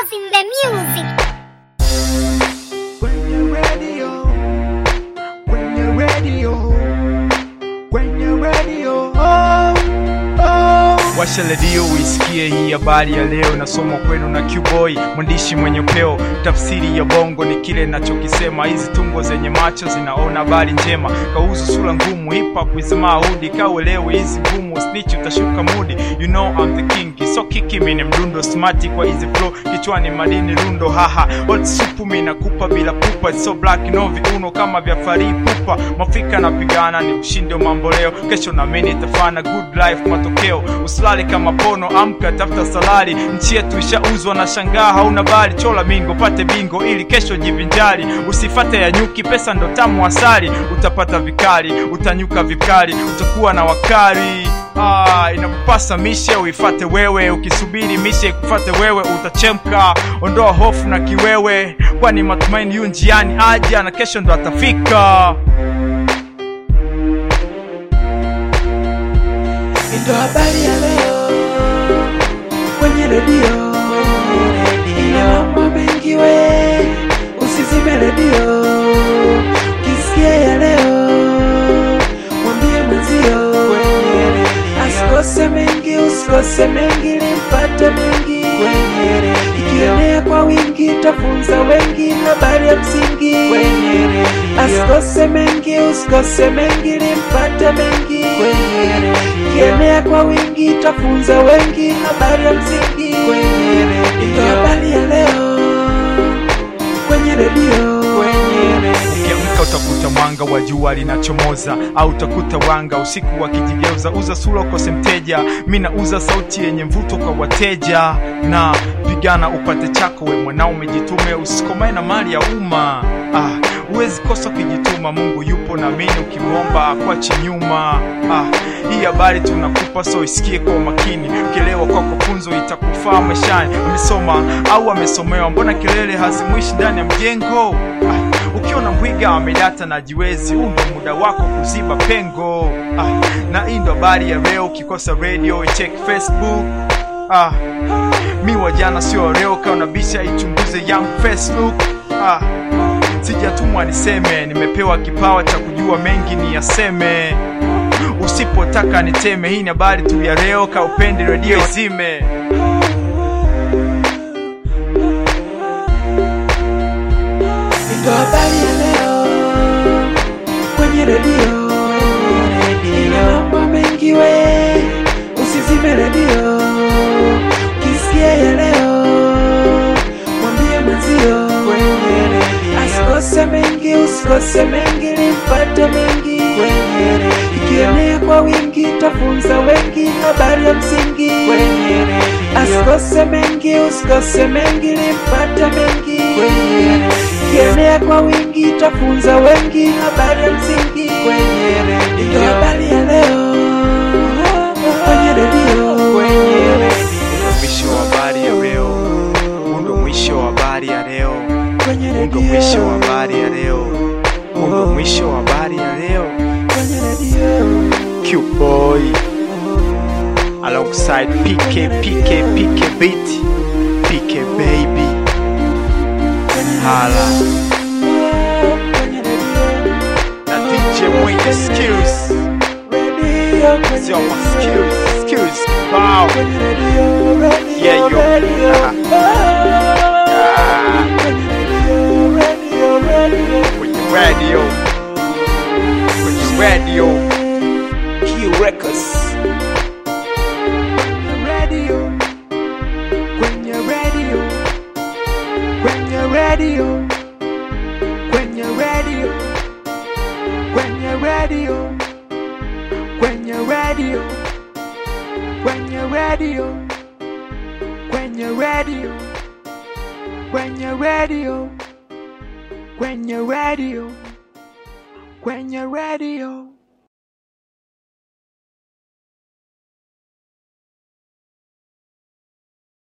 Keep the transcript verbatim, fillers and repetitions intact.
Causing the music. When you're ready, oh, when you're ready, oh, when you're ready, oh, oh, oh. Washa redio uisikie hii habari ya leo. Nasoma kwenu na Q-Boy, mwandishi mwenye upeo. Tafsiri ya bongo ni kile ninachokisema. Hizi tungo zenye macho zinaona habari njema. Kauzu sura ngumu, hip hop is maudi. Kauelewe hizi ngumu, snitch utashuka mudi. You know I'm the king, so kiki mine mdundo. Smarty kwa hizi flow, kichwani madini rundo. Haha, hot supu mina kupa bila pupa. It's so black novi uno kama vya fari pupa. Mafika napigana ni ushinde mambo leo. Kesho na mimi nitafana good life matokeo. Usilale kama pono, amka tafuta salari. Nchi yetu ishauzwa na shangaa hauna bali. Chola mingo pate bingo ili kesho jivinjari. Usifate ya nyuki, pesa ndo tamu asali. Utapata vikali, utanyuka vikali, utakuwa na wakari. Ah, inakupasa mishe uifate wewe. Ukisubiri mishe ikufate wewe utachemka. Ondoa hofu na kiwewe, kwani matumaini yu njiani aja na kesho ndo atafika. Ndo habari ya leo kwenye redio, ina mambo mengi we, usizime redio. Kisikia ya leo mwambie mwenzio, asikose mengi, usikose mengi, nipate mengi. Ikienea kwa wingi tafunza wengi habari ya msingi. Asikose mengi, usikose mengi, nipate mengi. Ikienea kwa wingi tafunza wengi habari ya msingi. Ndo habari ya leo kwenye redio. Ukiamka utakuta mwanga wa jua linachomoza, au utakuta wanga usiku wakijigeuza. Uza sura ukose mteja, mina uza sauti yenye mvuto kwa wateja. Na pigana upate chako we mwanaume, jitume usikomae na mali ya umma. Ah, uwezi kosa kujituma, Mungu yupo na mimi ukimwomba akwachi nyuma. Ah, hii habari tunakupa so isikie kwa makini. Ukielewa kwako funzo itakufaa maishani. Amesoma au amesomewa, mbona kelele hazimwishi ndani ya mjengo? Ah, ukiona mwiga amedata na jiwezi, ndo muda wako kuziba pengo. Ah, na hii ndo habari ya leo. Ukikosa radio check Facebook. Ah, mi wajana sio leo, kaona bisha ichunguze young face look. Ah, sijatumwa niseme, nimepewa kipawa cha kujua mengi ni yaseme. Usipotaka niteme, hii ni habari tu ya leo, ka upende radio zime. Ndo habari ya leo kwenye redio, ina mambo mengi we, usizime redio. Kisikia ya leo mwambie mwenzio, asikose mengi, usikose mengi, nipate mengi. Ikienea kwa wingi tafunza wengi habari ya msingi. Asikose mengi, usikose mengi, nipate mengi. Ikienea kwa wingi tafunza wengi habari ya msingi. Ndo habari ya leo kwenye redio. Mwisho wa habari ya leo, ndo mwisho wa habari ya leo, ndo mwisho wa habari ya leo, ndo mwisho wa habari ya leo. Q-Boy alongside P K, P K, P K beat, P K baby. Hala na D J mwenye skills, sio ma skills, skills wow. Yeah yo, uh-huh. Yeah. Kwenye radio, kwenye radio Q Records. Radio, kwenye radio, kwenye radio, kwenye radio, kwenye radio, kwenye radio, kwenye radio, kwenye radio, kwenye radio, kwenye radio, kwenye radio.